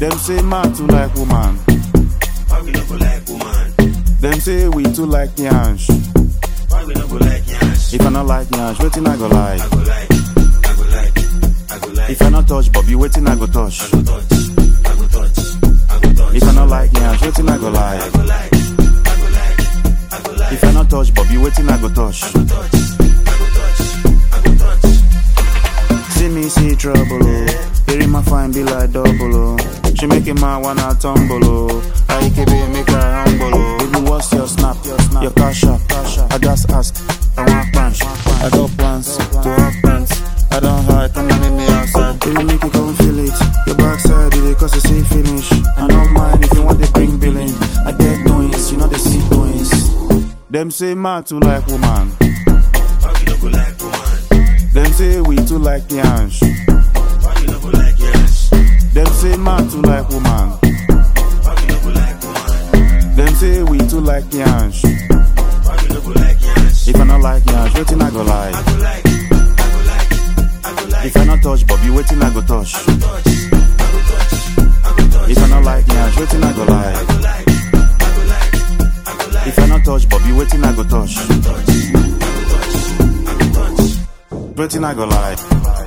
Them say man too like woman. Why we no go like woman? Them say we too like yansh. Why we no go like yansh? If I not like yansh, wetin I go like? I go like, I go like, I go like. If I not touch Bobby, wetin I go touch? I go touch, I go touch, I go touch. If I not like yansh, wetin I go like? I go like, I go like, I go like. If I not touch Bobby, wetin I go touch? I go touch, I go touch, I go touch. See me see trouble, oh. Hearing my fine be like double, oh. She make a man wanna tumble, oh. I can be make her humble, oh. Baby, what's your snap? Your cash up. I just ask, I want plans. I got plans to have plans. I don't hide, come and meet me outside. Baby, make you come feel it. Your backside, it cause you see finish. I don't mind if you want to bring billing. I get doings, you know they see doings. Them say man too like woman. Why we no go like woman? Them say we too like yansh. Why we no go like yansh? Them say man too like woman. Why we no go like woman? Them say we too like yansh. Why we no go like yansh? If I not like yansh, wetin I go like? I go like, I go like, I go like. If I not touch Bobby, wetin I go touch? I go touch, I go touch, I go touch. If I not like yansh, wetin I go like? I go like, I go like, I go like. If I not touch Bobby, wetin I go touch? I go touch, I go touch, I go touch. Wetin I go like?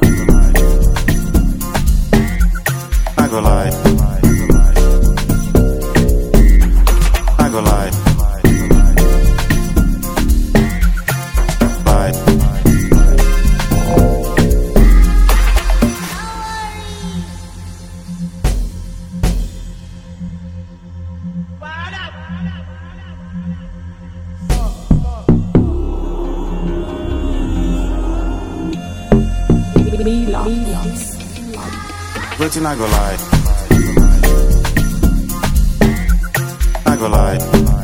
I go like. I go like. Bye. Wetin I go like? I go like.